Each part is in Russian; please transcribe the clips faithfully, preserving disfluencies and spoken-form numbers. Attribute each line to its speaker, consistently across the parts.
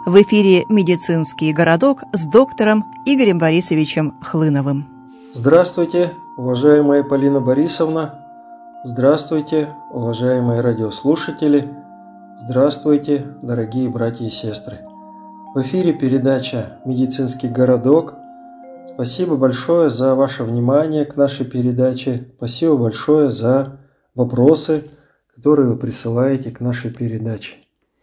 Speaker 1: В эфире «Медицинский городок» с доктором Игорем Борисовичем Хлыновым.
Speaker 2: Здравствуйте, уважаемая Полина Борисовна. Здравствуйте, уважаемые радиослушатели. Здравствуйте, дорогие братья и сестры. В эфире передача «Медицинский городок». Спасибо большое за ваше внимание к нашей передаче. Спасибо большое за вопросы, которые вы присылаете к нашей передаче.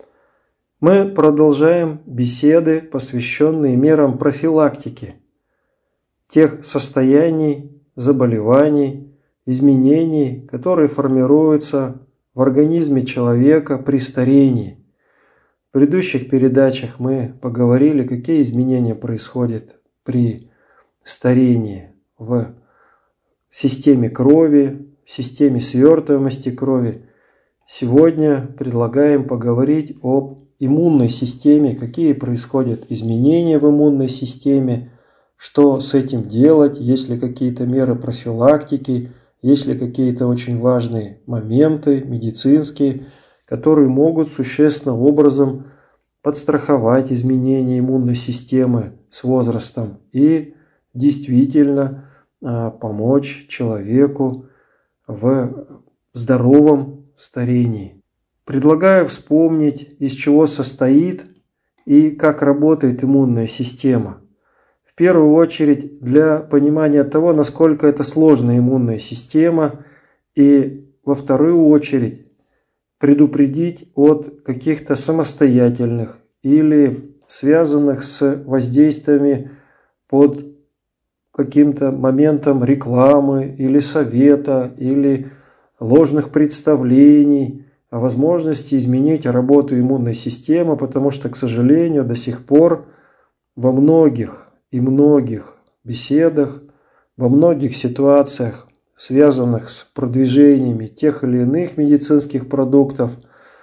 Speaker 2: Мы продолжаем беседы, посвященные мерам профилактики тех состояний, заболеваний, изменений, которые формируются в организме человека при старении. В предыдущих передачах мы поговорили, какие изменения происходят при старении в системе крови, в системе свертываемости крови. Сегодня предлагаем поговорить об иммунной системе, какие происходят изменения в иммунной системе, что с этим делать, есть ли какие-то меры профилактики, есть ли какие-то очень важные моменты медицинские, которые могут существенным образом подстраховать изменения иммунной системы с возрастом и действительно помочь человеку в здоровом старении. Предлагаю вспомнить, из чего состоит и как работает иммунная система. В первую очередь для понимания того, насколько это сложная иммунная система, и во вторую очередь предупредить от каких-то самостоятельных или связанных с воздействиями под каким-то моментом рекламы или совета, или ложных представлений о возможности изменить работу иммунной системы, потому что, к сожалению, до сих пор во многих и многих беседах, во многих ситуациях, связанных с продвижениями тех или иных медицинских продуктов,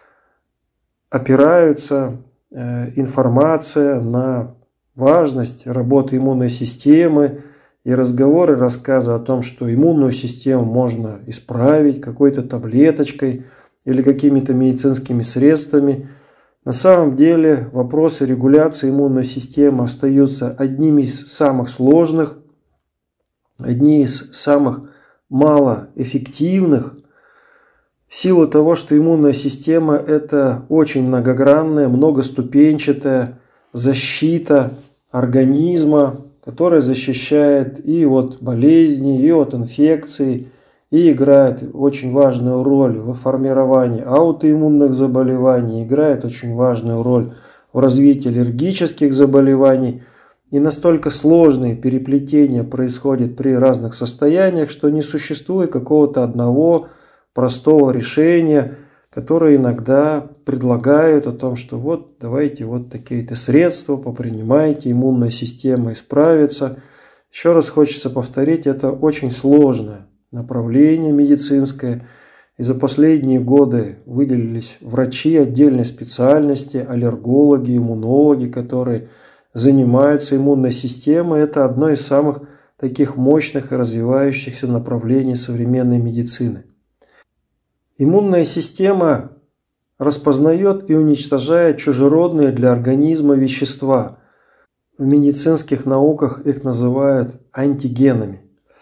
Speaker 2: опираются э, информация на важность работы иммунной системы и разговоры, рассказы о том, что иммунную систему можно исправить какой-то таблеточкой или какими-то медицинскими средствами. На самом деле вопросы регуляции иммунной системы остаются одними из самых сложных, одни из самых малоэффективных, в силу того, что иммунная система – это очень многогранная, многоступенчатая защита организма, которая защищает и от болезней, и от инфекций, и играет очень важную роль в формировании аутоиммунных заболеваний, играет очень важную роль в развитии аллергических заболеваний. И настолько сложные переплетения происходят при разных состояниях, что не существует какого-то одного простого решения, которое иногда предлагают о том, что вот давайте вот такие-то средства попринимайте, иммунная система исправится. Еще раз хочется повторить, это очень сложное направление медицинское. И за последние годы выделились врачи отдельной специальности, аллергологи, иммунологи, которые занимаются иммунной системой. Это одно из самых таких мощных и развивающихся направлений современной медицины. Иммунная система распознает и уничтожает чужеродные для организма вещества. В медицинских науках их называют антигенами.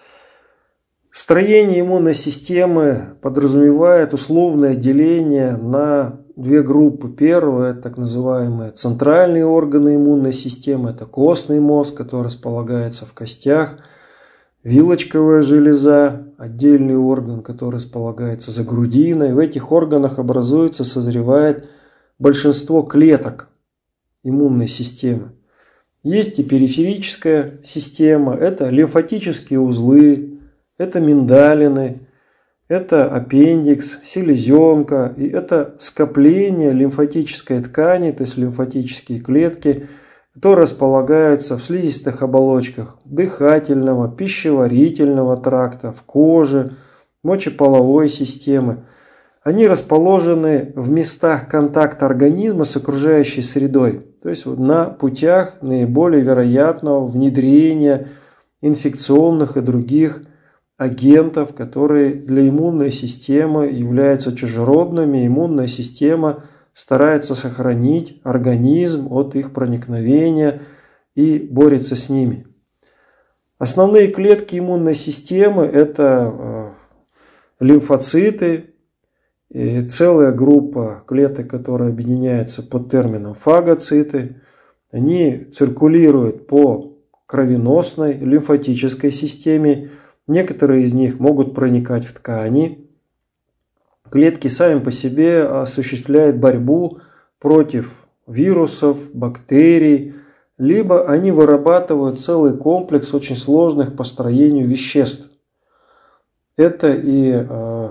Speaker 2: Строение иммунной системы подразумевает условное деление на две группы. Первое – это так называемые центральные органы иммунной системы. Это костный мозг, который располагается в костях. Вилочковая железа – отдельный орган, который располагается за грудиной. В этих органах образуется, созревает большинство клеток иммунной системы. Есть и периферическая система. Это лимфатические узлы. Это миндалины, это аппендикс, селезенка, и это скопление лимфатической ткани, то есть лимфатические клетки, которые располагаются в слизистых оболочках дыхательного, пищеварительного тракта, в коже, мочеполовой системы. Они расположены в местах контакта организма с окружающей средой, то есть на путях наиболее вероятного внедрения инфекционных и других агентов, которые для иммунной системы являются чужеродными. Иммунная система старается сохранить организм от их проникновения и борется с ними. Основные клетки иммунной системы – это лимфоциты, и целая группа клеток, которые объединяются под термином фагоциты. Они циркулируют по кровеносной, лимфатической системе. Некоторые из них могут проникать в ткани. Клетки сами по себе осуществляют борьбу против вирусов, бактерий, либо они вырабатывают целый комплекс очень сложных по строению веществ. Это и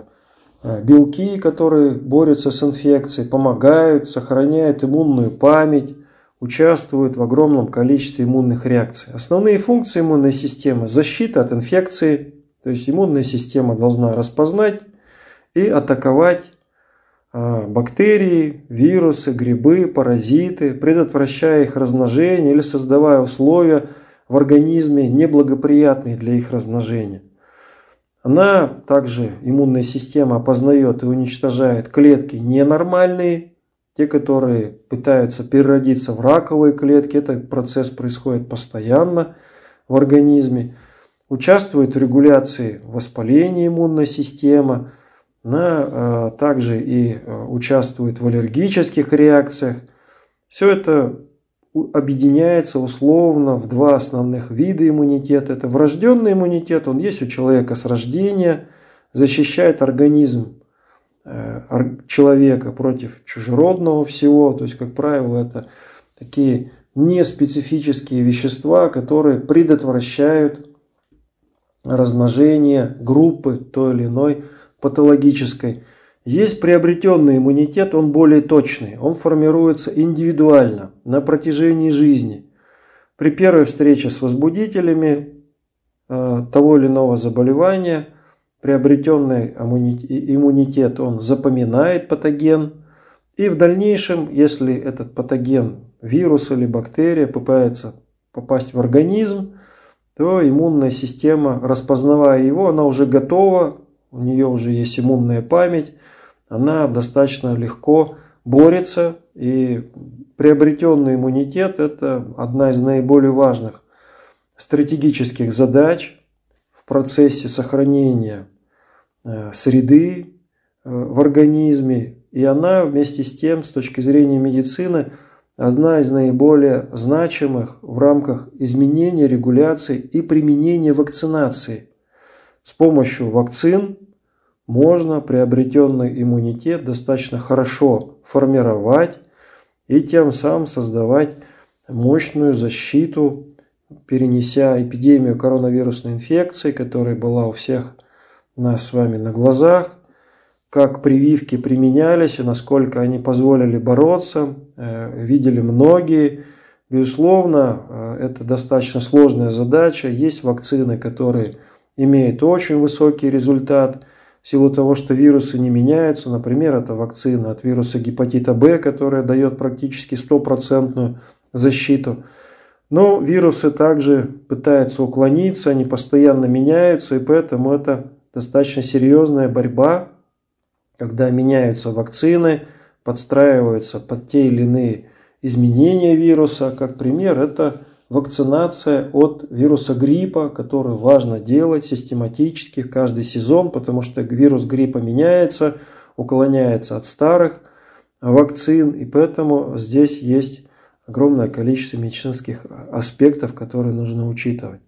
Speaker 2: белки, которые борются с инфекцией, помогают, сохраняют иммунную память, участвуют в огромном количестве иммунных реакций. Основные функции иммунной системы – защита от инфекции, то есть иммунная система должна распознать и атаковать бактерии, вирусы, грибы, паразиты, предотвращая их размножение или создавая условия в организме, неблагоприятные для их размножения. Она также, иммунная система, опознает и уничтожает клетки ненормальные, те, которые пытаются переродиться в раковые клетки. Этот процесс происходит постоянно в организме. Участвует в регуляции воспаления иммунной системы. Она также и участвует в аллергических реакциях. Все это объединяется условно в два основных вида иммунитета. Это врожденный иммунитет, он есть у человека с рождения, защищает организм человека против чужеродного всего. То есть, как правило, это такие неспецифические вещества, которые предотвращают размножение группы той или иной патологической. Есть приобретенный иммунитет, он более точный, он формируется индивидуально на протяжении жизни. При первой встрече с возбудителями э, того или иного заболевания приобретенный иммунитет, он запоминает патоген, и в дальнейшем, если этот патоген, вирус или бактерия попытается попасть в организм, то иммунная система, распознавая его, она уже готова, у нее уже есть иммунная память, она достаточно легко борется, и приобретенный иммунитет – это одна из наиболее важных стратегических задач в процессе сохранения среды в организме, и она вместе с тем, с точки зрения медицины, одна из наиболее значимых в рамках изменения, регуляции и применения вакцинации. С помощью вакцин можно приобретенный иммунитет достаточно хорошо формировать и тем самым создавать мощную защиту, перенеся эпидемию коронавирусной инфекции, которая была у всех нас с вами на глазах, как прививки применялись и насколько они позволили бороться, видели многие. Безусловно, это достаточно сложная задача. Есть вакцины, которые имеют очень высокий результат в силу того, что вирусы не меняются. Например, это вакцина от вируса гепатита Б, которая дает практически стопроцентную защиту. Но вирусы также пытаются уклониться, они постоянно меняются, и поэтому это достаточно серьезная борьба, когда меняются вакцины, подстраиваются под те или иные изменения вируса. Как пример, это вакцинация от вируса гриппа, которую важно делать систематически каждый сезон, потому что вирус гриппа меняется, уклоняется от старых вакцин, и поэтому здесь есть огромное количество медицинских аспектов, которые нужно учитывать.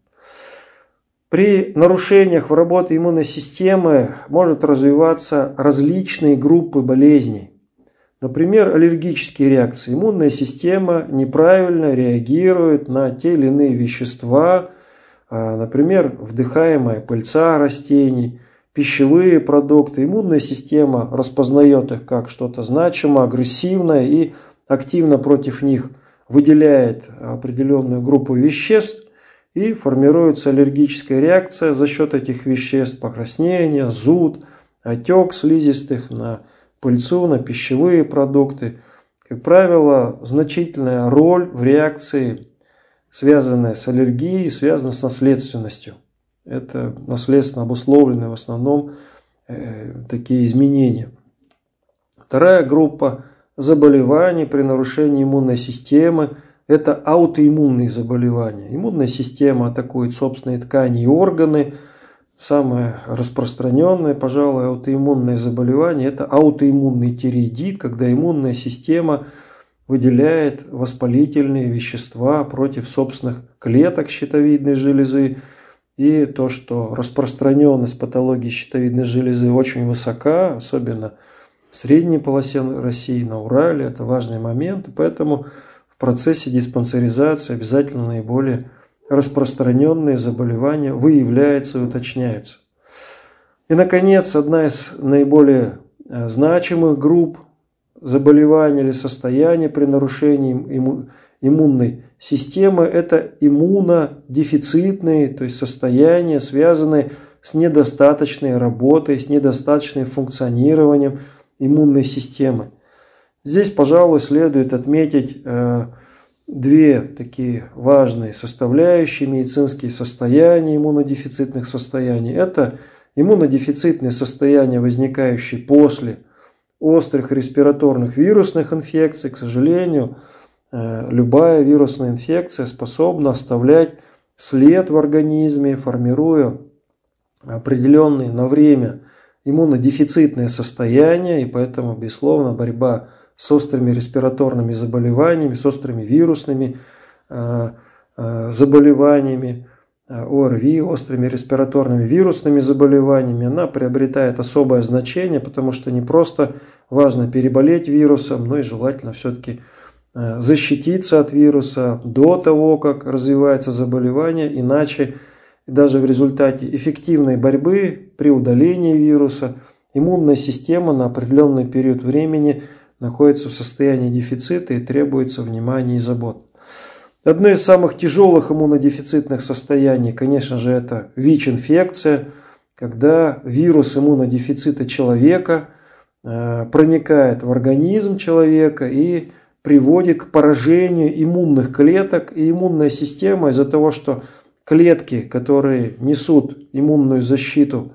Speaker 2: При нарушениях в работе иммунной системы может развиваться различные группы болезней. Например, аллергические реакции. Иммунная система неправильно реагирует на те или иные вещества, например, вдыхаемая пыльца растений, пищевые продукты. Иммунная система распознает их как что-то значимое, агрессивное и активно против них выделяет определенную группу веществ, и формируется аллергическая реакция за счет этих веществ: покраснение, зуд, отек слизистых на пыльцу, на пищевые продукты. Как правило, значительная роль в реакции, связанная с аллергией, связана с наследственностью. Это наследственно обусловленные в основном э, такие изменения. Вторая группа заболеваний при нарушении иммунной системы. Это аутоиммунные заболевания. Иммунная система атакует собственные ткани и органы. Самое распространенное, пожалуй, аутоиммунное заболевание – это аутоиммунный тиреидит, когда иммунная система выделяет воспалительные вещества против собственных клеток щитовидной железы. И то, что распространенность патологии щитовидной железы очень высока, особенно в средней полосе России, на Урале, это важный момент. Поэтому в процессе диспансеризации обязательно наиболее распространенные заболевания выявляются и уточняются. И, наконец, одна из наиболее значимых групп заболеваний или состояний при нарушении иммунной системы – это иммунодефицитные, то есть состояния, связанные с недостаточной работой, с недостаточным функционированием иммунной системы. Здесь, пожалуй, следует отметить э, две такие важные составляющие медицинские состояния иммунодефицитных состояний. Это иммунодефицитные состояния, возникающие после острых респираторных вирусных инфекций. К сожалению, э, любая вирусная инфекция способна оставлять след в организме, формируя определенные на время иммунодефицитное состояние, и поэтому, безусловно, борьба с острыми респираторными заболеваниями, с острыми вирусными э, э, заболеваниями, э, ОРВИ, острыми респираторными вирусными заболеваниями, она приобретает особое значение, потому что не просто важно переболеть вирусом, но и желательно все-таки э, защититься от вируса до того, как развивается заболевание, иначе даже в результате эффективной борьбы при удалении вируса иммунная система на определенный период времени находится в состоянии дефицита и требуется внимания и забот. Одно из самых тяжелых иммунодефицитных состояний, конечно же, это ВИЧ-инфекция, когда вирус иммунодефицита человека э, проникает в организм человека и приводит к поражению иммунных клеток, и иммунная система из-за того, что клетки, которые несут иммунную защиту,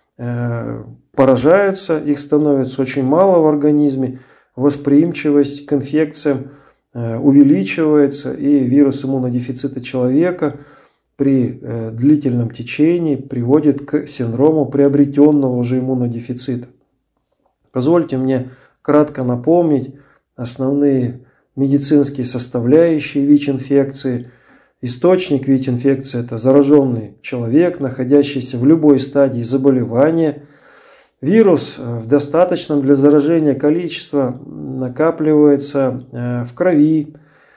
Speaker 2: поражаются, их становится очень мало в организме, восприимчивость к инфекциям увеличивается, и вирус иммунодефицита человека при длительном течении приводит к синдрому приобретенного уже иммунодефицита. Позвольте мне кратко напомнить основные медицинские составляющие ВИЧ-инфекции. Источник ВИЧ-инфекции – это зараженный человек, находящийся в любой стадии заболевания. Вирус в достаточном для заражения количестве накапливается в крови,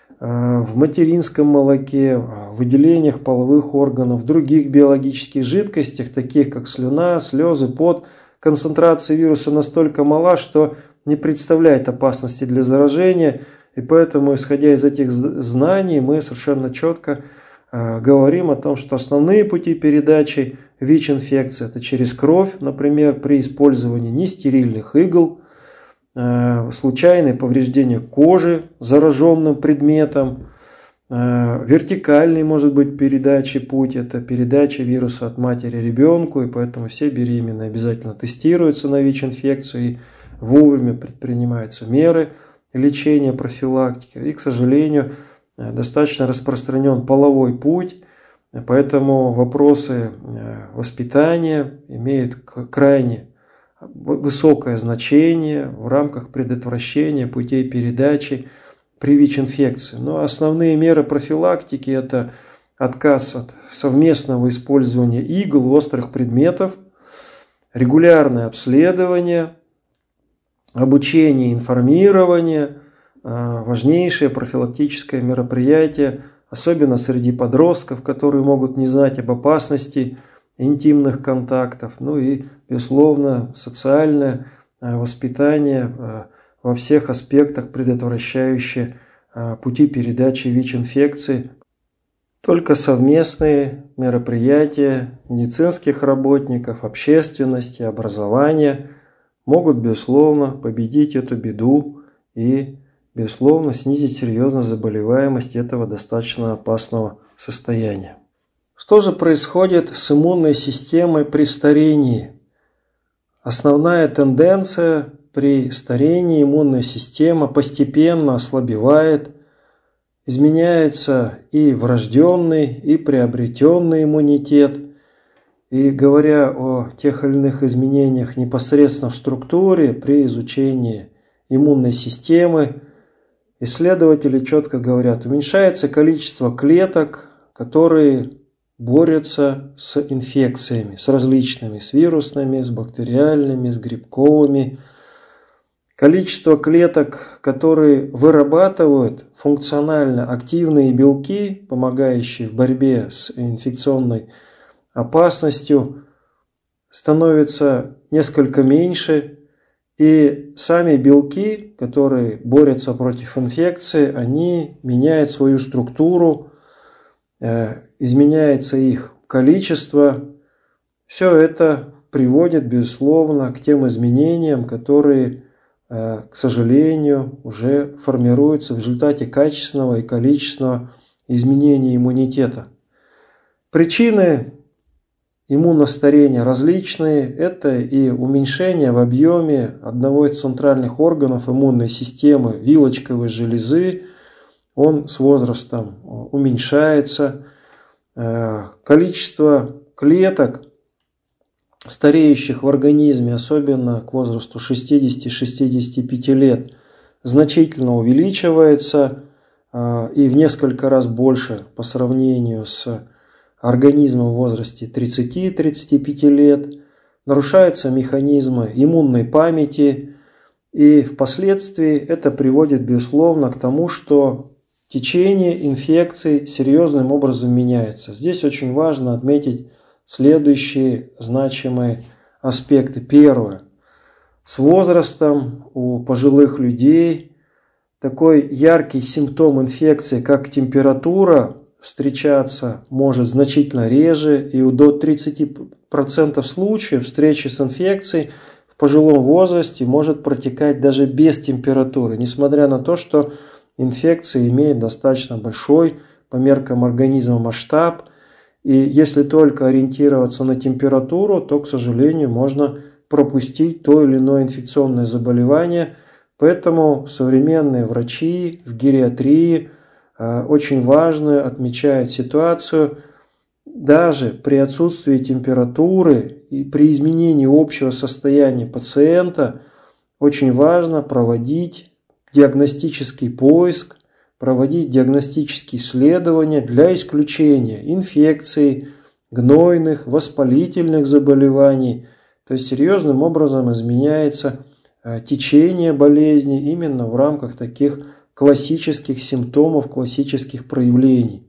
Speaker 2: в материнском молоке, в выделениях половых органов, в других биологических жидкостях, таких как слюна, слезы, пот. Концентрация вируса настолько мала, что не представляет опасности для заражения. И поэтому, исходя из этих знаний, мы совершенно четко э, говорим о том, что основные пути передачи ВИЧ-инфекции – это через кровь, например, при использовании нестерильных игл, э, случайное повреждение кожи зараженным предметом, э, вертикальный может быть передачи путь – это передача вируса от матери ребенку, и поэтому все беременные обязательно тестируются на ВИЧ-инфекцию, и вовремя предпринимаются меры лечения, профилактики. И, к сожалению, достаточно распространен половой путь, поэтому вопросы воспитания имеют крайне высокое значение в рамках предотвращения путей передачи при ВИЧ-инфекции. Но основные меры профилактики – это отказ от совместного использования игл, острых предметов, регулярное обследование, обучение, информирование, важнейшее профилактическое мероприятие, особенно среди подростков, которые могут не знать об опасности интимных контактов. Ну и, безусловно, социальное воспитание во всех аспектах, предотвращающее пути передачи ВИЧ-инфекции. Только совместные мероприятия медицинских работников, общественности, образования могут, безусловно, победить эту беду и, безусловно, снизить серьезно заболеваемость этого достаточно опасного состояния. Что же происходит с иммунной системой при старении? Основная тенденция при старении иммунная система постепенно ослабевает, изменяется и врожденный, и приобретенный иммунитет. И говоря о тех или иных изменениях непосредственно в структуре, при изучении иммунной системы, исследователи четко говорят, уменьшается количество клеток, которые борются с инфекциями, с различными, с вирусными, с бактериальными, с грибковыми. Количество клеток, которые вырабатывают функционально активные белки, помогающие в борьбе с инфекционной опасностью, становится несколько меньше, и сами белки, которые борются против инфекции, они меняют свою структуру, изменяется их количество. Все это приводит, безусловно, к тем изменениям, которые, к сожалению, уже формируются в результате качественного и количественного изменения иммунитета. Причины иммуностарения различные. Это и уменьшение в объеме одного из центральных органов иммунной системы, вилочковой железы. Он с возрастом уменьшается. Количество клеток, стареющих в организме, особенно к возрасту шестидесяти-шестидесяти пяти лет, значительно увеличивается и в несколько раз больше по сравнению с организмом в возрасте тридцати-тридцати пяти лет. Нарушаются механизмы иммунной памяти, и впоследствии это приводит, безусловно, к тому, что течение инфекций серьезным образом меняется. Здесь очень важно отметить следующие значимые аспекты. Первое. С возрастом у пожилых людей такой яркий симптом инфекции, как температура, встречаться может значительно реже, и до тридцати процентов случаев встречи с инфекцией в пожилом возрасте может протекать даже без температуры, несмотря на то, что инфекция имеет достаточно большой по меркам организма масштаб. И если только ориентироваться на температуру, то, к сожалению, можно пропустить то или иное инфекционное заболевание. Поэтому современные врачи в гериатрии э, очень важно отмечают ситуацию. Даже при отсутствии температуры и при изменении общего состояния пациента очень важно проводить диагностический поиск, проводить диагностические исследования для исключения инфекций, гнойных, воспалительных заболеваний. То есть серьезным образом изменяется течение болезни именно в рамках таких классических симптомов, классических проявлений.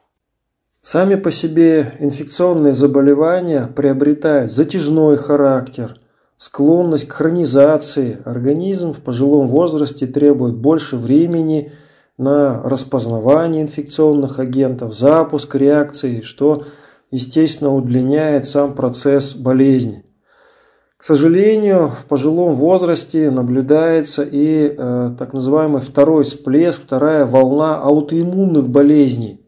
Speaker 2: Сами по себе инфекционные заболевания приобретают затяжной характер, склонность к хронизации. Организм в пожилом возрасте требует больше времени на распознавание инфекционных агентов, запуск реакции, что, естественно, удлиняет сам процесс болезни. К сожалению, в пожилом возрасте наблюдается и э, так называемый второй всплеск, вторая волна аутоиммунных болезней.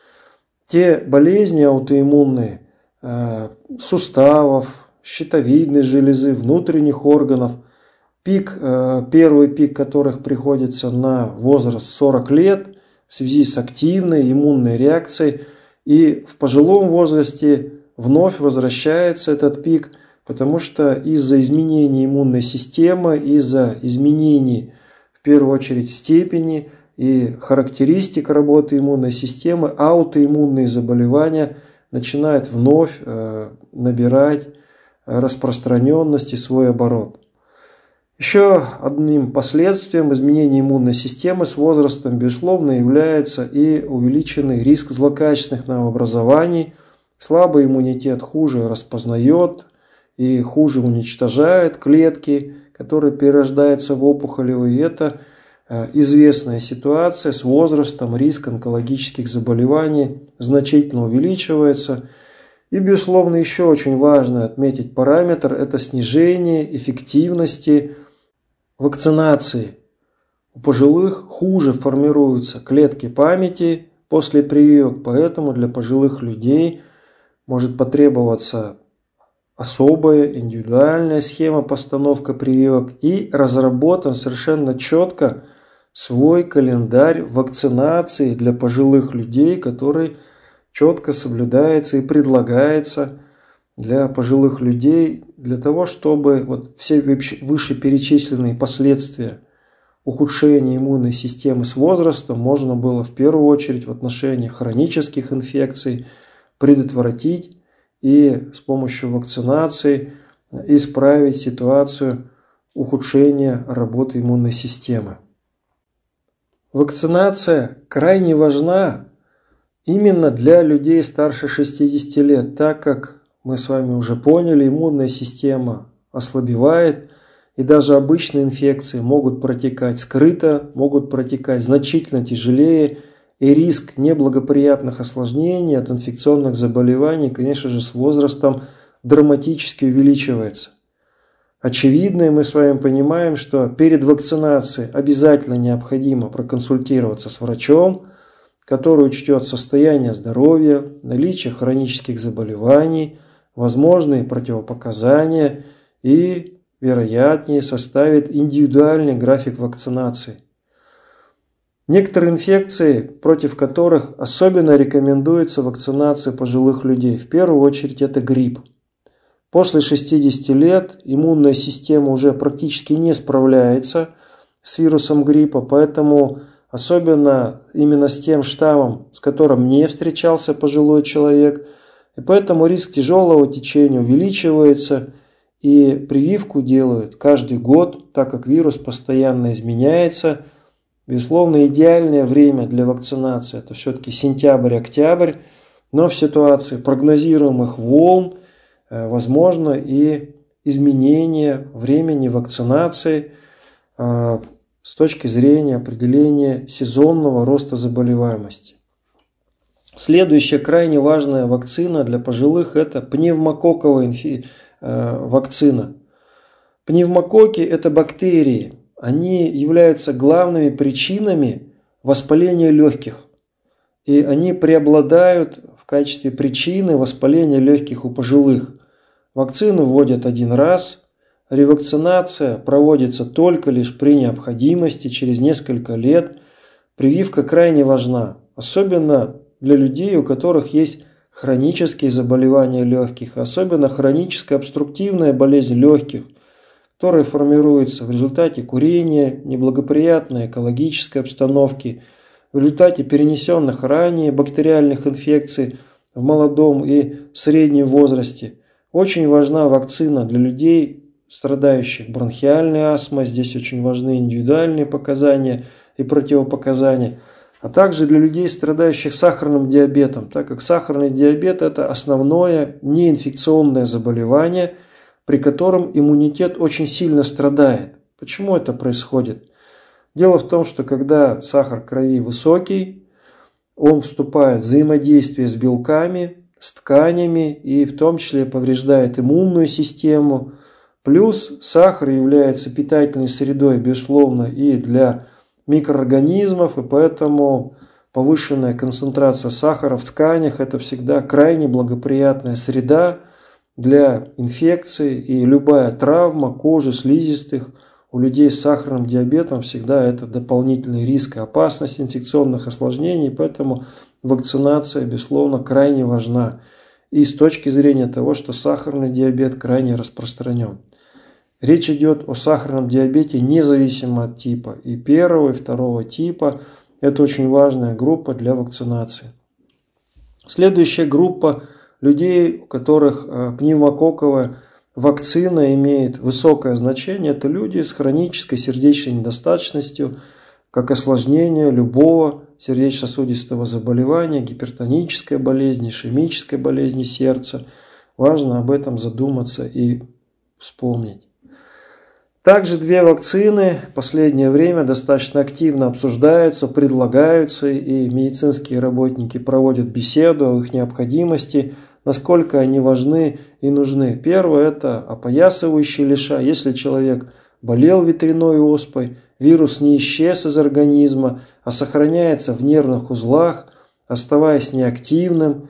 Speaker 2: Те болезни аутоиммунные э, суставов, щитовидной железы, внутренних органов, пик, э, первый пик которых приходится на возраст сорок лет в связи с активной иммунной реакцией. И в пожилом возрасте вновь возвращается этот пик, потому что из-за изменений иммунной системы, из-за изменений в первую очередь степени и характеристик работы иммунной системы, аутоиммунные заболевания начинают вновь э, набирать распространенность и свой оборот. Еще одним последствием изменения иммунной системы с возрастом, безусловно, является и увеличенный риск злокачественных новообразований. Слабый иммунитет хуже распознает и хуже уничтожает клетки, которые перерождаются в опухолевые. И это известная ситуация. С возрастом риск онкологических заболеваний значительно увеличивается. И, безусловно, еще очень важно отметить параметр – это снижение эффективности вакцинации. У пожилых хуже формируются клетки памяти после прививок, поэтому для пожилых людей может потребоваться особая индивидуальная схема постановки прививок и разработан совершенно четко свой календарь вакцинации для пожилых людей, который четко соблюдается и предлагается для пожилых людей для того, чтобы вот все вышеперечисленные последствия ухудшения иммунной системы с возрастом можно было в первую очередь в отношении хронических инфекций предотвратить и с помощью вакцинации исправить ситуацию ухудшения работы иммунной системы. Вакцинация крайне важна именно для людей старше шестидесяти лет, так как мы с вами уже поняли, иммунная система ослабевает, и даже обычные инфекции могут протекать скрыто, могут протекать значительно тяжелее, и риск неблагоприятных осложнений от инфекционных заболеваний, конечно же, с возрастом драматически увеличивается. Очевидно, и мы с вами понимаем, что перед вакцинацией обязательно необходимо проконсультироваться с врачом, который учтет состояние здоровья, наличие хронических заболеваний, возможные противопоказания и, вероятнее, составит индивидуальный график вакцинации. Некоторые инфекции, против которых особенно рекомендуется вакцинация пожилых людей, в первую очередь это грипп. После шестидесяти лет иммунная система уже практически не справляется с вирусом гриппа, поэтому особенно именно с тем штаммом, с которым не встречался пожилой человек, и поэтому риск тяжелого течения увеличивается, и прививку делают каждый год, так как вирус постоянно изменяется. Безусловно, идеальное время для вакцинации – это все-таки сентябрь-октябрь, но в ситуации прогнозируемых волн возможно и изменение времени вакцинации с точки зрения определения сезонного роста заболеваемости. Следующая крайне важная вакцина для пожилых – это пневмококковая инфи... вакцина. Пневмококки – это бактерии. Они являются главными причинами воспаления легких. И они преобладают в качестве причины воспаления легких у пожилых. Вакцину вводят один раз. Ревакцинация проводится только лишь при необходимости, через несколько лет. Прививка крайне важна, особенно для людей, у которых есть хронические заболевания легких, особенно хроническая обструктивная болезнь легких, которая формируется в результате курения, неблагоприятной экологической обстановки, в результате перенесенных ранее бактериальных инфекций в молодом и среднем возрасте. Очень важна вакцина для людей, страдающих бронхиальной астмой. Здесь очень важны индивидуальные показания и противопоказания, а также для людей, страдающих сахарным диабетом, так как сахарный диабет – это основное неинфекционное заболевание, при котором иммунитет очень сильно страдает. Почему это происходит? Дело в том, что когда сахар крови высокий, он вступает в взаимодействие с белками, с тканями и в том числе повреждает иммунную систему. Плюс сахар является питательной средой, безусловно, и для микроорганизмов, и поэтому повышенная концентрация сахара в тканях – это всегда крайне благоприятная среда для инфекций, и любая травма кожи, слизистых у людей с сахарным диабетом всегда это дополнительный риск и опасность инфекционных осложнений, поэтому вакцинация, безусловно, крайне важна. И с точки зрения того, что сахарный диабет крайне распространен. Речь идет о сахарном диабете независимо от типа. И первого, и второго типа – это очень важная группа для вакцинации. Следующая группа людей, у которых пневмококковая вакцина имеет высокое значение, это люди с хронической сердечной недостаточностью, как осложнение любого сердечно-сосудистого заболевания, гипертонической болезни, ишемической болезни сердца. Важно об этом задуматься и вспомнить. Также две вакцины в последнее время достаточно активно обсуждаются, предлагаются, и медицинские работники проводят беседу о их необходимости, насколько они важны и нужны. Первое – это опоясывающие леша. Если человек болел ветряной оспой, вирус не исчез из организма, а сохраняется в нервных узлах, оставаясь неактивным,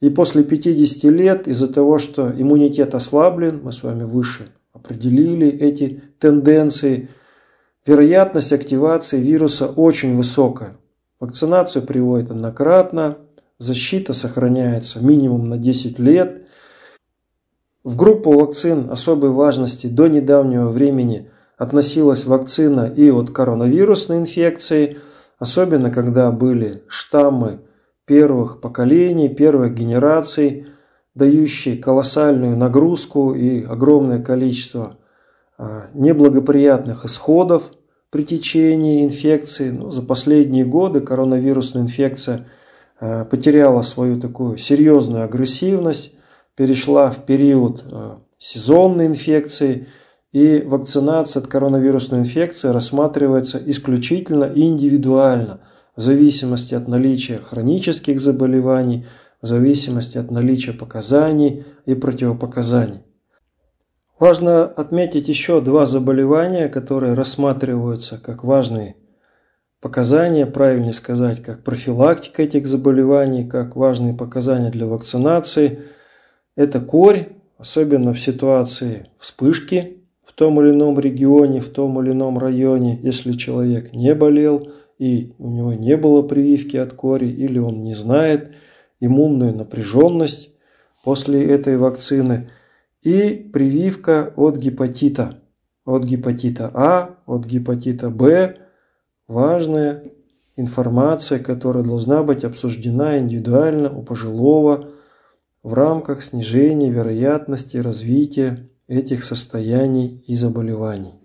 Speaker 2: И после пятидесяти лет из-за того, что иммунитет ослаблен, мы с вами выше определили эти тенденции, вероятность активации вируса очень высокая. Вакцинацию приводит однократно, защита сохраняется минимум на десять лет. В группу вакцин особой важности до недавнего времени относилась вакцина и от коронавирусной инфекции, особенно когда были штаммы первых поколений, первых генераций, дающие колоссальную нагрузку и огромное количество неблагоприятных исходов при течении инфекции. Ну, за последние годы коронавирусная инфекция потеряла свою такую серьезную агрессивность, перешла в период сезонной инфекции, и вакцинация от коронавирусной инфекции рассматривается исключительно индивидуально, в зависимости от наличия хронических заболеваний, в зависимости от наличия показаний и противопоказаний. Важно отметить еще два заболевания, которые рассматриваются как важные показания, правильнее сказать, как профилактика этих заболеваний, как важные показания для вакцинации. Это корь, особенно в ситуации вспышки в том или ином регионе, в том или ином районе, если человек не болел и у него не было прививки от кори, или он не знает иммунную напряженность после этой вакцины, и прививка от гепатита, от гепатита А, от гепатита Б. Важная информация, которая должна быть обсуждена индивидуально у пожилого в рамках снижения вероятности развития этих состояний и заболеваний.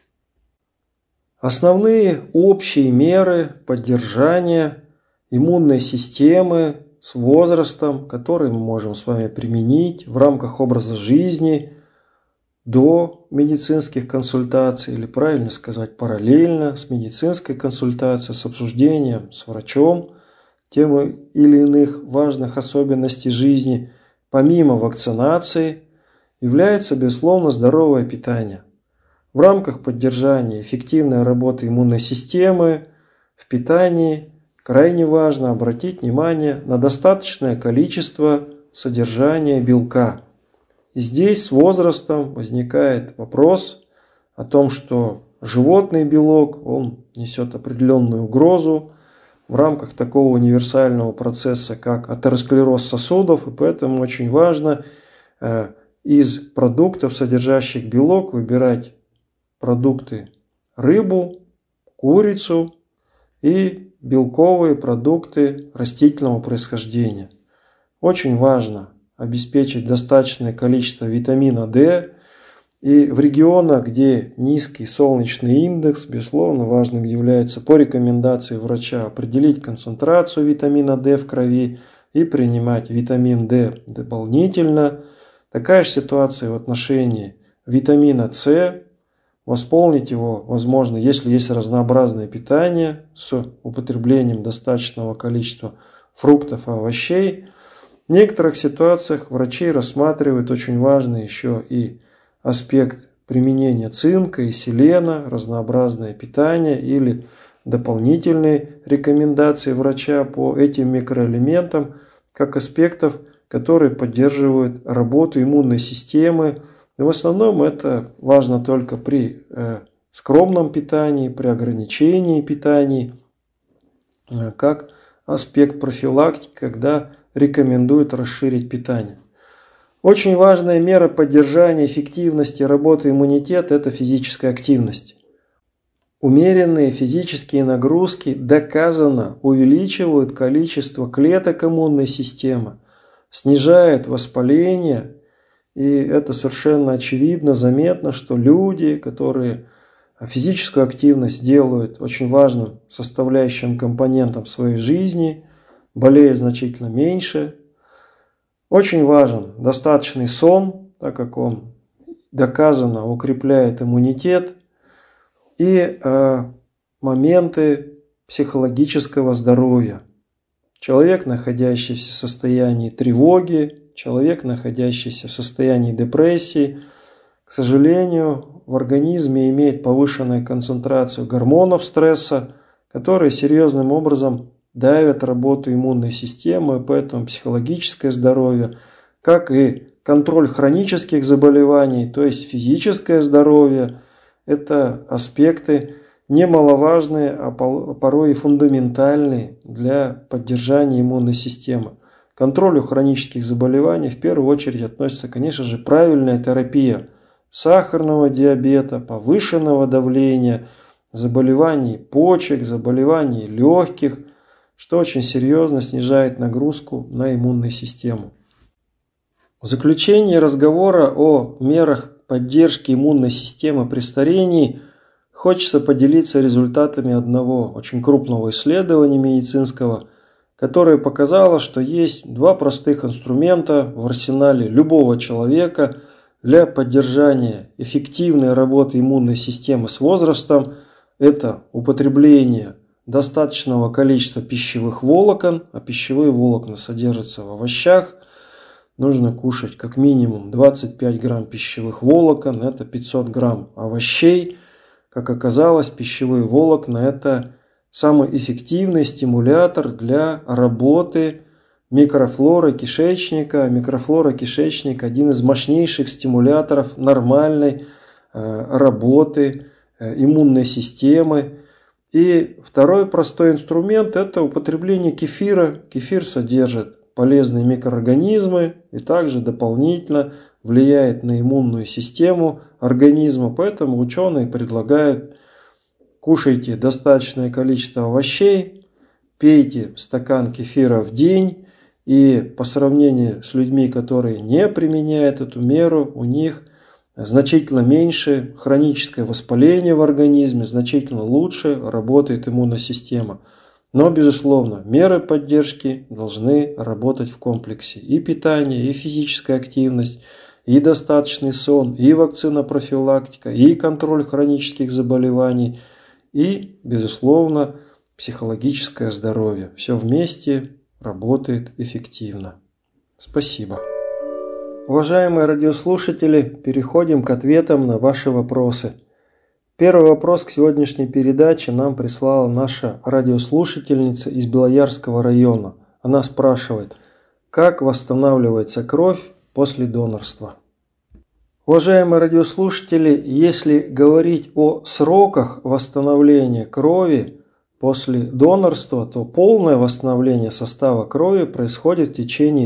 Speaker 2: Основные общие меры поддержания иммунной системы с возрастом, которые мы можем с вами применить в рамках образа жизни до медицинских консультаций, или правильно сказать, параллельно с медицинской консультацией, с обсуждением с врачом тем или иных важных особенностей жизни, помимо вакцинации, является, безусловно, здоровое питание. В рамках поддержания эффективной работы иммунной системы в питании крайне важно обратить внимание на достаточное количество содержания белка. И здесь с возрастом возникает вопрос о том, что животный белок, он несет определенную угрозу в рамках такого универсального процесса, как атеросклероз сосудов, и поэтому очень важно э, из продуктов, содержащих белок, выбирать продукты рыбу, курицу и белковые продукты растительного происхождения. Очень важно обеспечить достаточное количество витамина D. И в регионах, где низкий солнечный индекс, безусловно, важным является по рекомендации врача определить концентрацию витамина D в крови и принимать витамин D дополнительно. Такая же ситуация в отношении витамина С. Восполнить его возможно, если есть разнообразное питание с употреблением достаточного количества фруктов и овощей. В некоторых ситуациях врачи рассматривают очень важный еще и аспект применения цинка и селена, разнообразное питание или дополнительные рекомендации врача по этим микроэлементам, как аспектов, которые поддерживают работу иммунной системы. Но в основном это важно только при э, скромном питании, при ограничении питания, э, как аспект профилактики, когда рекомендуют расширить питание. Очень важная мера поддержания эффективности работы иммунитета – это физическая активность. Умеренные физические нагрузки доказанно увеличивают количество клеток иммунной системы, снижают воспаление, и это совершенно очевидно, заметно, что люди, которые физическую активность делают очень важным составляющим компонентом своей жизни, болеют значительно меньше. Очень важен достаточный сон, так как он доказанно укрепляет иммунитет, и э, моменты психологического здоровья. Человек, находящийся в состоянии тревоги, человек, находящийся в состоянии депрессии, к сожалению, в организме имеет повышенную концентрацию гормонов стресса, которые серьезным образом давят работу иммунной системы, поэтому психологическое здоровье, как и контроль хронических заболеваний, то есть физическое здоровье, это аспекты немаловажные, а порой и фундаментальные для поддержания иммунной системы. К контролю хронических заболеваний в первую очередь относится, конечно же, правильная терапия сахарного диабета, повышенного давления, заболеваний почек, заболеваний легких, что очень серьезно снижает нагрузку на иммунную систему. В заключение разговора о мерах поддержки иммунной системы при старении хочется поделиться результатами одного очень крупного исследования медицинского, которое показало, что есть два простых инструмента в арсенале любого человека для поддержания эффективной работы иммунной системы с возрастом. Это употребление достаточного количества пищевых волокон, а пищевые волокна содержатся в овощах. Нужно кушать как минимум двадцать пять грамм пищевых волокон, это пятьсот грамм овощей. Как оказалось, пищевые волокна – это самый эффективный стимулятор для работы микрофлоры кишечника. Микрофлора кишечника – один из мощнейших стимуляторов нормальной э, работы э, иммунной системы. И второй простой инструмент – это употребление кефира. Кефир содержит полезные микроорганизмы и также дополнительно влияет на иммунную систему организма. Поэтому ученые предлагают: кушайте достаточное количество овощей, пейте стакан кефира в день, и по сравнению с людьми, которые не применяют эту меру, у них значительно меньше хроническое воспаление в организме, значительно лучше работает иммунная система. Но, безусловно, меры поддержки должны работать в комплексе. И питание, и физическая активность, и достаточный сон, и вакцинопрофилактика, и контроль хронических заболеваний, и, безусловно, психологическое здоровье. Все вместе работает эффективно. Спасибо. Уважаемые радиослушатели, переходим к ответам на ваши вопросы. Первый вопрос к сегодняшней передаче нам прислала наша радиослушательница из Белоярского района. Она спрашивает: как восстанавливается кровь после донорства? Уважаемые радиослушатели, если говорить о сроках восстановления крови после донорства, то полное восстановление состава крови происходит в течение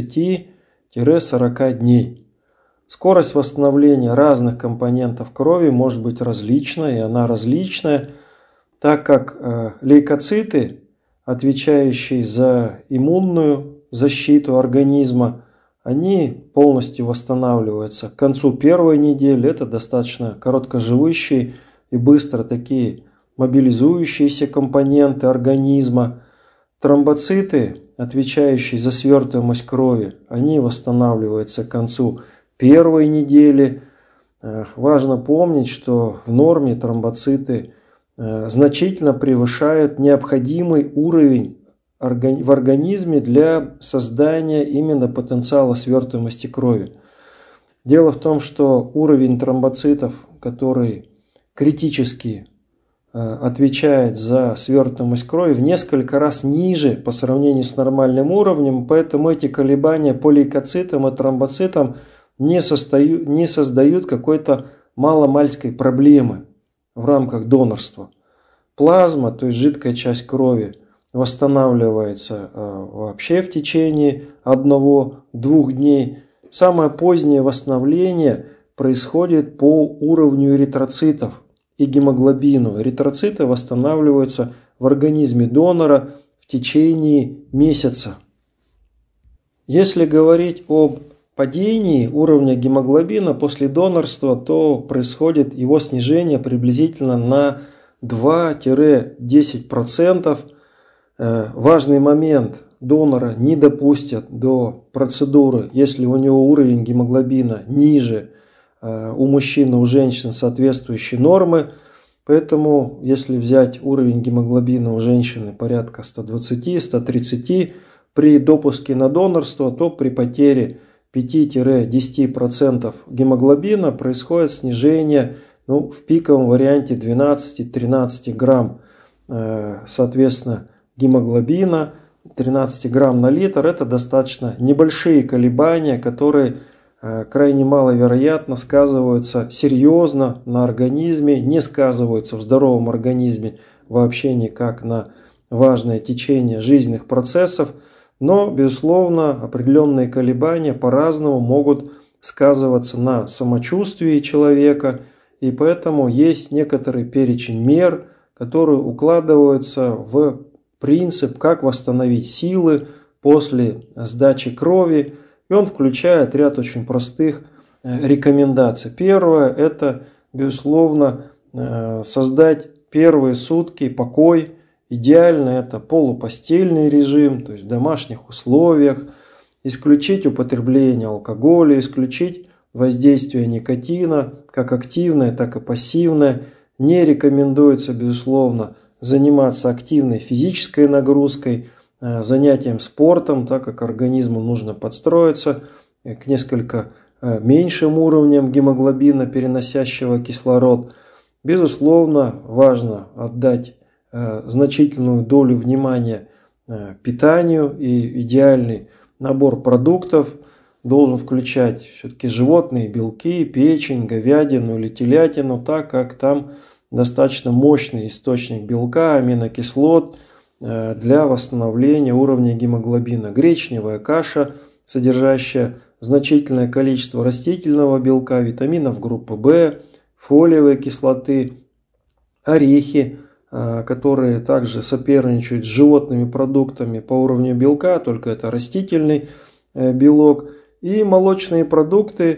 Speaker 2: тридцати-сорока дней. Скорость восстановления разных компонентов крови может быть различной, и она различная, так как э, лейкоциты, отвечающие за иммунную защиту организма, они полностью восстанавливаются к концу первой недели. Это достаточно короткоживущие и быстро такие мобилизующиеся компоненты организма. Тромбоциты, отвечающие за свертываемость крови, они восстанавливаются к концу первой недели. Важно помнить, что в норме тромбоциты значительно превышают необходимый уровень в организме для создания именно потенциала свертываемости крови. Дело в том, что уровень тромбоцитов, который критически отвечает за свертываемость крови, в несколько раз ниже по сравнению с нормальным уровнем, поэтому эти колебания по лейкоцитам и тромбоцитам не, состою, не создают какой-то маломальской проблемы в рамках донорства. Плазма, то есть жидкая часть крови, восстанавливается э, вообще в течение одного-двух дней. Самое позднее восстановление происходит по уровню эритроцитов и гемоглобину. Эритроциты восстанавливаются в организме донора в течение месяца. Если говорить об падении уровня гемоглобина после донорства, то происходит его снижение приблизительно на два-десять процентов. Важный момент: донора не допустят до процедуры, если у него уровень гемоглобина ниже у мужчин и у женщин соответствующей нормы. Поэтому, если взять уровень гемоглобина у женщины порядка сто двадцать - сто тридцать при допуске на донорство, то при потере пяти-десяти процентов гемоглобина происходит снижение, ну, в пиковом варианте двенадцать-тринадцать грамм, соответственно, гемоглобина, тринадцать грамм на литр, это достаточно небольшие колебания, которые крайне маловероятно сказываются серьезно на организме, не сказываются в здоровом организме вообще никак на важное течение жизненных процессов, но, безусловно, определенные колебания по-разному могут сказываться на самочувствии человека, и поэтому есть некоторый перечень мер, которые укладываются в принцип, как восстановить силы после сдачи крови, и он включает ряд очень простых рекомендаций. Первое – это, безусловно, создать первые сутки покой. Идеально это полупостельный режим, то есть в домашних условиях, исключить употребление алкоголя, исключить воздействие никотина, как активное, так и пассивное. Не рекомендуется, безусловно, заниматься активной физической нагрузкой, занятием спортом, так как организму нужно подстроиться к несколько меньшим уровням гемоглобина, переносящего кислород. Безусловно, важно отдать значительную долю внимания питанию, и идеальный набор продуктов должен включать все-таки животные белки, печень, говядину или телятину, так как там достаточно мощный источник белка, аминокислот для восстановления уровня гемоглобина. Гречневая каша, содержащая значительное количество растительного белка, витаминов группы В, фолиевой кислоты, орехи, которые также соперничают с животными продуктами по уровню белка, только это растительный белок, и молочные продукты,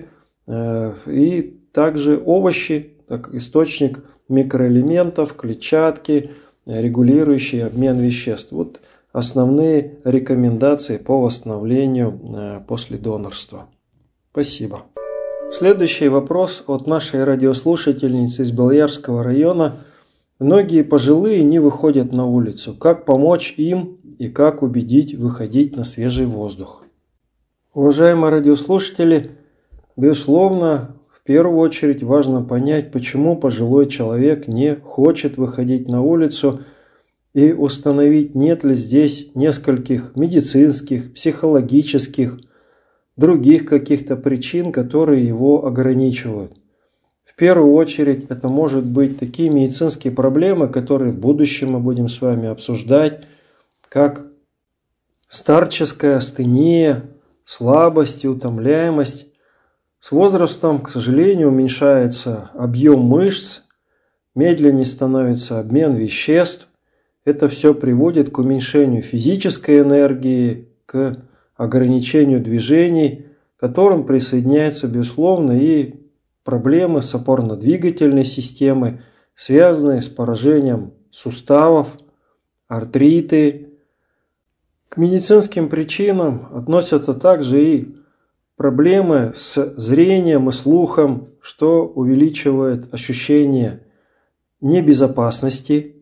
Speaker 2: и также овощи, как источник микроэлементов, клетчатки, регулирующий обмен веществ. Вот основные рекомендации по восстановлению после донорства. Спасибо. Следующий вопрос от нашей радиослушательницы из Белоярского района. Многие пожилые не выходят на улицу. Как помочь им и как убедить выходить на свежий воздух? Уважаемые радиослушатели, безусловно, в первую очередь важно понять, почему пожилой человек не хочет выходить на улицу, и установить, нет ли здесь нескольких медицинских, психологических, других каких-то причин, которые его ограничивают. В первую очередь это может быть такие медицинские проблемы, которые в будущем мы будем с вами обсуждать, как старческая астения, слабость и утомляемость. С возрастом, к сожалению, уменьшается объем мышц, медленнее становится обмен веществ. Это все приводит к уменьшению физической энергии, к ограничению движений, к которым присоединяются, безусловно, и проблемы с опорно-двигательной системой, связанные с поражением суставов, артриты. К медицинским причинам относятся также и проблемы с зрением и слухом, что увеличивает ощущение небезопасности,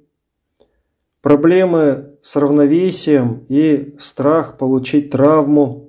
Speaker 2: проблемы с равновесием и страх получить травму.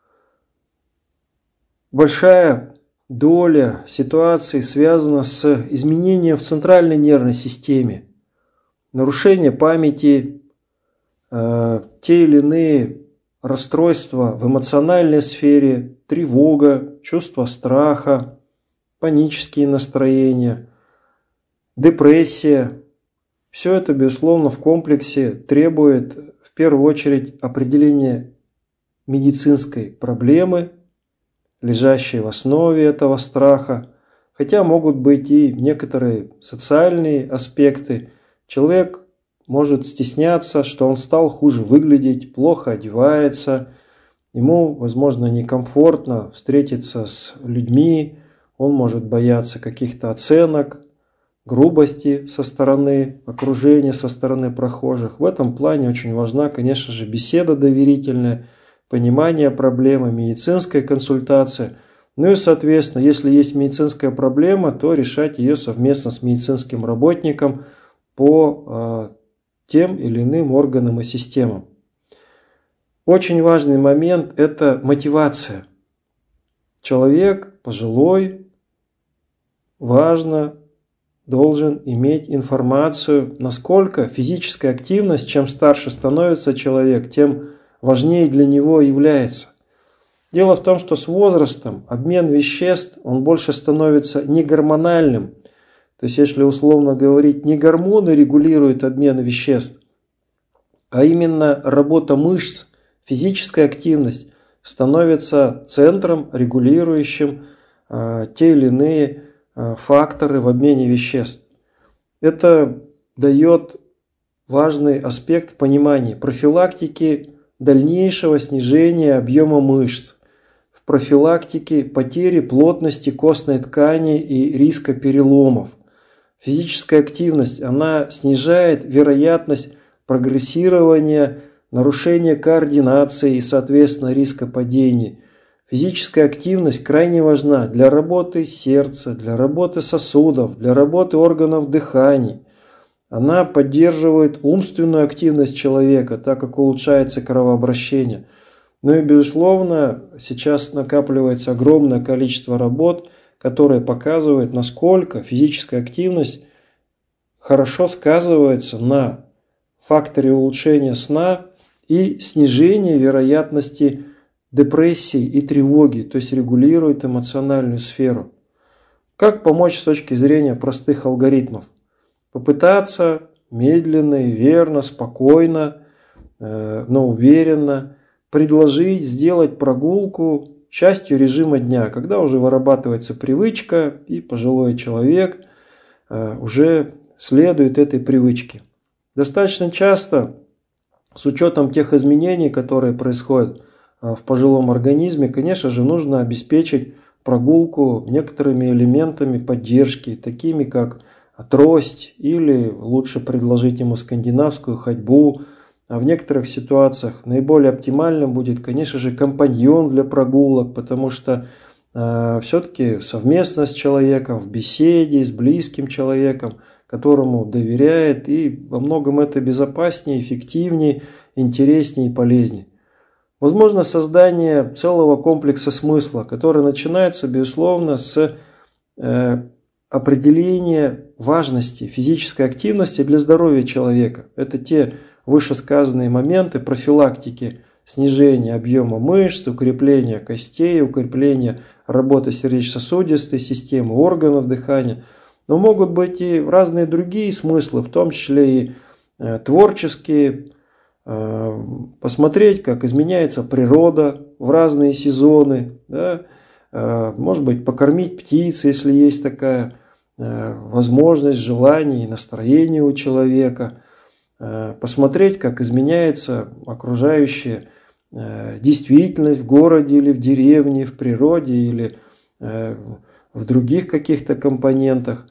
Speaker 2: Большая доля ситуаций связана с изменением в центральной нервной системе, нарушение памяти, э, те или иные расстройства в эмоциональной сфере, тревога, чувство страха, панические настроения, депрессия. Все это, безусловно, в комплексе требует в первую очередь определения медицинской проблемы, лежащей в основе этого страха, хотя могут быть и некоторые социальные аспекты. Человек может стесняться, что он стал хуже выглядеть, плохо одевается, ему, возможно, некомфортно встретиться с людьми, он может бояться каких-то оценок, грубости со стороны окружения, со стороны прохожих. В этом плане очень важна, конечно же, беседа доверительная, понимание проблемы, медицинская консультация. Ну и, соответственно, если есть медицинская проблема, то решать ее совместно с медицинским работником по э, тем или иным органам и системам. Очень важный момент – это мотивация. Человек пожилой, важно должен иметь информацию, насколько физическая активность, чем старше становится человек, тем важнее для него является. Дело в том, что с возрастом обмен веществ, он больше становится не гормональным. То есть, если условно говорить, не гормоны регулируют обмен веществ, а именно работа мышц, физическая активность становится центром, регулирующим э, те или иные э, факторы в обмене веществ. Это дает важный аспект в понимании профилактики дальнейшего снижения объема мышц, в профилактике потери плотности костной ткани и риска переломов. Физическая активность, она снижает вероятность прогрессирования, нарушения координации и, соответственно, риска падений. Физическая активность крайне важна для работы сердца, для работы сосудов, для работы органов дыхания. Она поддерживает умственную активность человека, так как улучшается кровообращение. Ну и, безусловно, сейчас накапливается огромное количество работ, которые показывают, насколько физическая активность хорошо сказывается на факторе улучшения сна и снижения вероятности депрессии и тревоги, то есть регулирует эмоциональную сферу. Как помочь с точки зрения простых алгоритмов? Попытаться медленно и верно, спокойно, но уверенно предложить сделать прогулку частью режима дня, когда уже вырабатывается привычка и пожилой человек уже следует этой привычке. Достаточно часто, с учетом тех изменений, которые происходят в пожилом организме, конечно же, нужно обеспечить прогулку некоторыми элементами поддержки, такими как трость, или лучше предложить ему скандинавскую ходьбу. А в некоторых ситуациях наиболее оптимальным будет, конечно же, компаньон для прогулок, потому что э, все-таки совместно с человеком, в беседе с близким человеком, которому доверяет, и во многом это безопаснее, эффективнее, интереснее и полезнее. Возможно создание целого комплекса смысла, который начинается, безусловно, с э, определения важности физической активности для здоровья человека. Это те вышесказанные моменты профилактики снижения объема мышц, укрепления костей, укрепления работы сердечно-сосудистой системы, органов дыхания. Но могут быть и разные другие смыслы, в том числе и э, творческие. Э, посмотреть, как изменяется природа в разные сезоны. Да? Э, может быть, покормить птиц, если есть такая э, возможность, желание и настроение у человека. Посмотреть, как изменяется окружающая действительность в городе или в деревне, в природе или в других каких-то компонентах.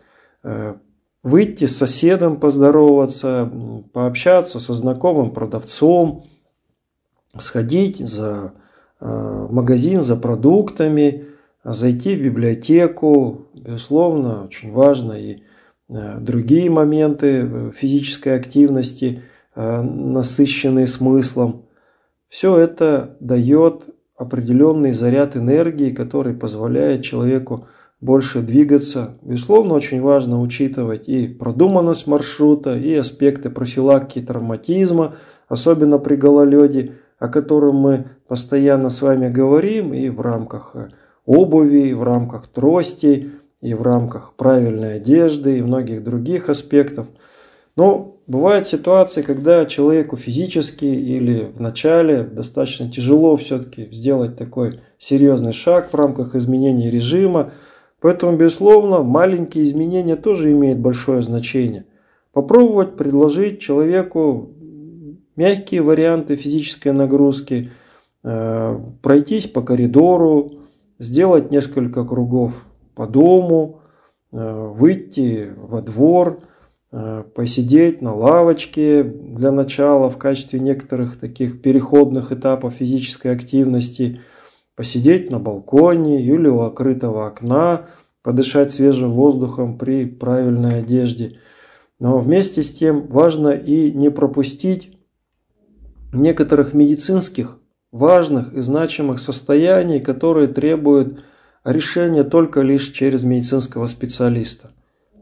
Speaker 2: Выйти с соседом поздороваться, пообщаться со знакомым продавцом, сходить за магазин за продуктами, зайти в библиотеку. Безусловно, очень важно и другие моменты физической активности, насыщенные смыслом. Все это дает определенный заряд энергии, который позволяет человеку больше двигаться. Безусловно, очень важно учитывать и продуманность маршрута, и аспекты профилактики травматизма, особенно при гололеде, о котором мы постоянно с вами говорим, и в рамках обуви, и в рамках трости, и в рамках правильной одежды, и многих других аспектов. Но бывают ситуации, когда человеку физически или в начале достаточно тяжело все-таки сделать такой серьезный шаг в рамках изменения режима. Поэтому, безусловно, маленькие изменения тоже имеют большое значение. Попробовать предложить человеку мягкие варианты физической нагрузки, пройтись по коридору, сделать несколько кругов по дому, выйти во двор, посидеть на лавочке для начала в качестве некоторых таких переходных этапов физической активности, посидеть на балконе или у открытого окна, подышать свежим воздухом при правильной одежде. Но вместе с тем важно и не пропустить некоторых медицинских важных и значимых состояний, которые требуют решения только лишь через медицинского специалиста.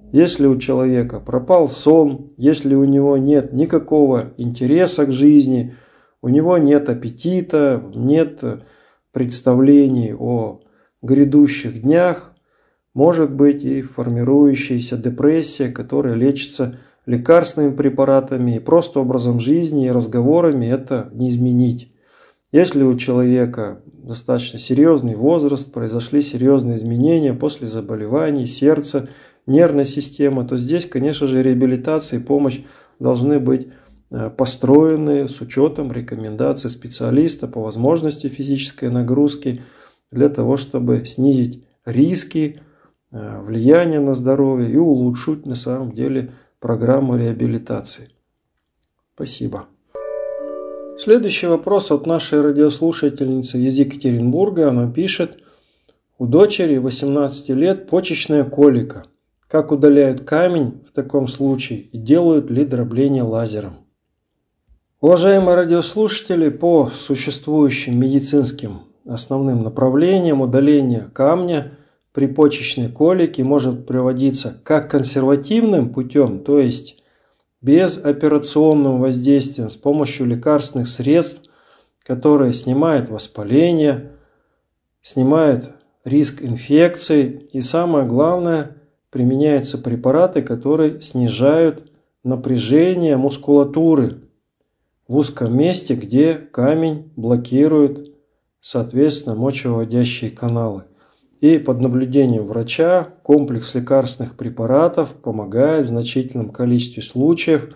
Speaker 2: Если у человека пропал сон, если у него нет никакого интереса к жизни, у него нет аппетита, нет представлений о грядущих днях, может быть и формирующаяся депрессия, которая лечится лекарственными препаратами, и просто образом жизни и разговорами это не изменить. Если у человека достаточно серьезный возраст, произошли серьезные изменения после заболеваний сердца, нервной системы, то здесь, конечно же, реабилитация и помощь должны быть построены с учетом рекомендаций специалиста по возможности физической нагрузки для того, чтобы снизить риски, влияние на здоровье и улучшить на самом деле программу реабилитации. Спасибо. Следующий вопрос от нашей радиослушательницы из Екатеринбурга. Она пишет: у дочери восемнадцати лет почечная колика. Как удаляют камень в таком случае и делают ли дробление лазером? Уважаемые радиослушатели, по существующим медицинским основным направлениям удаление камня при почечной колике может проводиться как консервативным путем, то есть без операционного воздействия, с помощью лекарственных средств, которые снимают воспаление, снимают риск инфекций и, самое главное, применяются препараты, которые снижают напряжение мускулатуры в узком месте, где камень блокирует, соответственно, мочевыводящие каналы. И под наблюдением врача комплекс лекарственных препаратов помогает в значительном количестве случаев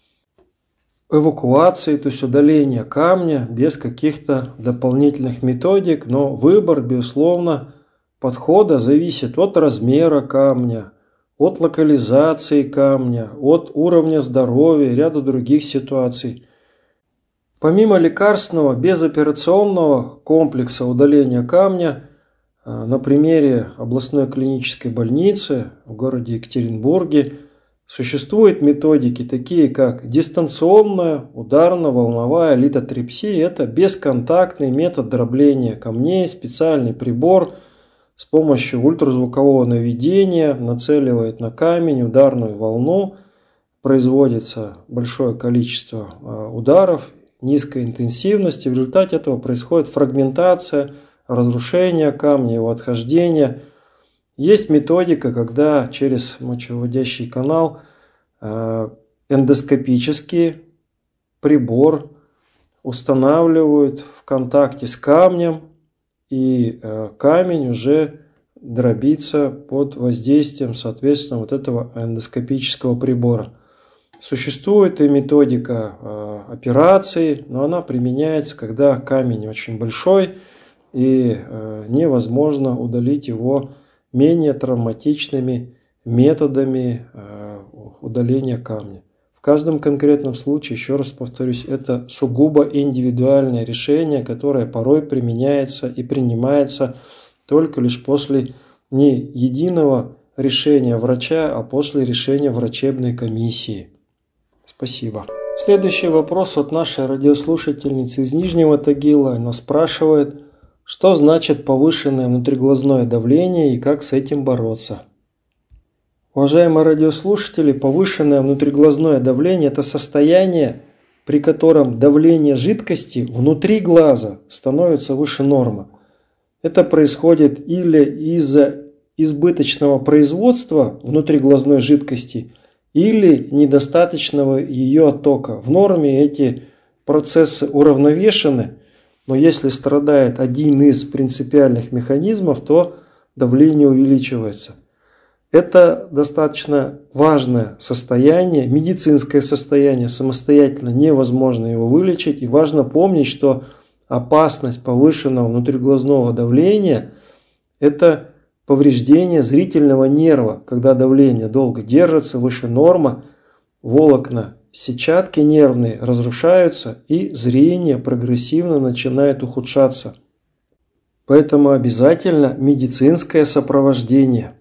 Speaker 2: эвакуации, то есть удаления камня без каких-то дополнительных методик, но выбор, безусловно, подхода зависит от размера камня, от локализации камня, от уровня здоровья и ряда других ситуаций. Помимо лекарственного безоперационного комплекса удаления камня, на примере областной клинической больницы в городе Екатеринбурге существуют методики, такие как дистанционная ударно-волновая литотрипсия. Это бесконтактный метод дробления камней, специальный прибор с помощью ультразвукового наведения нацеливает на камень ударную волну, производится большое количество ударов низкой интенсивности, в результате этого происходит фрагментация, разрушение камня, его отхождение. Есть методика, когда через мочевыводящий канал эндоскопический прибор устанавливают в контакте с камнем, и камень уже дробится под воздействием, соответственно, вот этого эндоскопического прибора. Существует и методика операции, но она применяется, когда камень очень большой, и невозможно удалить его менее травматичными методами удаления камня. В каждом конкретном случае, еще раз повторюсь, это сугубо индивидуальное решение, которое порой применяется и принимается только лишь после не единого решения врача, а после решения врачебной комиссии. Спасибо. Следующий вопрос от нашей радиослушательницы из Нижнего Тагила. Она спрашивает: что значит повышенное внутриглазное давление и как с этим бороться? Уважаемые радиослушатели, повышенное внутриглазное давление – это состояние, при котором давление жидкости внутри глаза становится выше нормы. Это происходит или из-за избыточного производства внутриглазной жидкости, или недостаточного ее оттока. В норме эти процессы уравновешены, но если страдает один из принципиальных механизмов, то давление увеличивается. Это достаточно важное состояние, медицинское состояние, самостоятельно невозможно его вылечить. И важно помнить, что опасность повышенного внутриглазного давления – это повреждение зрительного нерва. Когда давление долго держится выше нормы, волокна сетчатки нервные разрушаются, и зрение прогрессивно начинает ухудшаться. Поэтому обязательно медицинское сопровождение.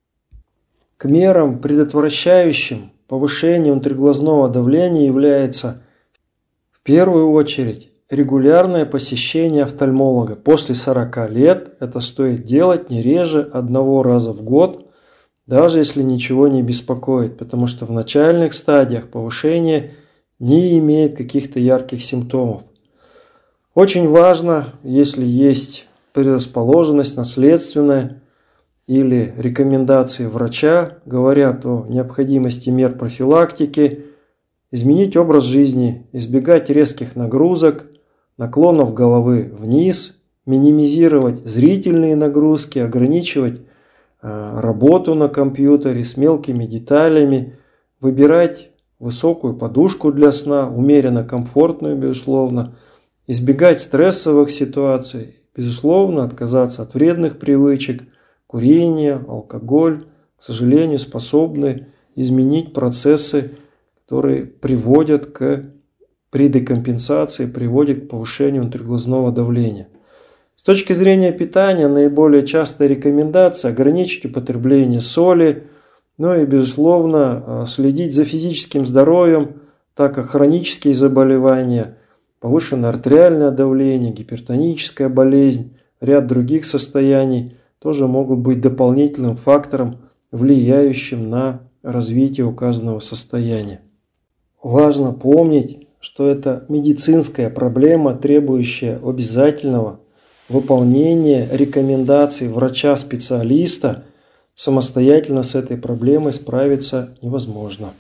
Speaker 2: К мерам, предотвращающим повышение внутриглазного давления, является в первую очередь регулярное посещение офтальмолога. После сорока лет это стоит делать не реже одного раза в год, даже если ничего не беспокоит, потому что в начальных стадиях повышение не имеет каких-то ярких симптомов. Очень важно, если есть предрасположенность наследственная или рекомендации врача говорят о необходимости мер профилактики, изменить образ жизни, избегать резких нагрузок, наклонов головы вниз, минимизировать зрительные нагрузки, ограничивать э, работу на компьютере с мелкими деталями, выбирать высокую подушку для сна, умеренно комфортную, безусловно, избегать стрессовых ситуаций, безусловно, отказаться от вредных привычек, курения, алкоголь, к сожалению, способны изменить процессы, которые приводят к при декомпенсации, приводят к повышению внутриглазного давления. С точки зрения питания, наиболее частая рекомендация ограничить употребление соли, ну и, безусловно, следить за физическим здоровьем, так как хронические заболевания, повышенное артериальное давление, гипертоническая болезнь, ряд других состояний тоже могут быть дополнительным фактором, влияющим на развитие указанного состояния. Важно помнить, что это медицинская проблема, требующая обязательного выполнения рекомендаций врача-специалиста. Самостоятельно с этой проблемой справиться невозможно.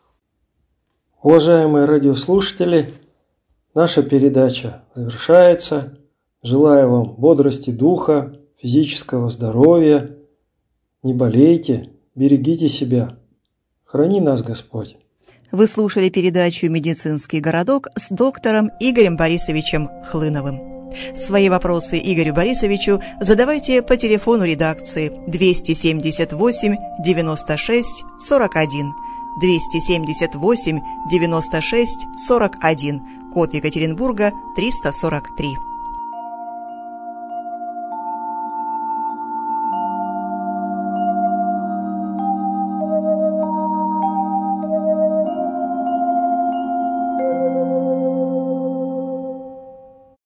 Speaker 2: Уважаемые радиослушатели, наша передача завершается. Желаю вам бодрости духа, физического здоровья. Не болейте, берегите себя. Храни нас Господь.
Speaker 1: Вы слушали передачу «Медицинский городок» с доктором Игорем Борисовичем Хлыновым. Свои вопросы Игорю Борисовичу задавайте по телефону редакции двести семьдесят восемь девяносто шесть сорок один, двести семьдесят восемь девяносто шесть сорок один, код Екатеринбурга триста сорок три.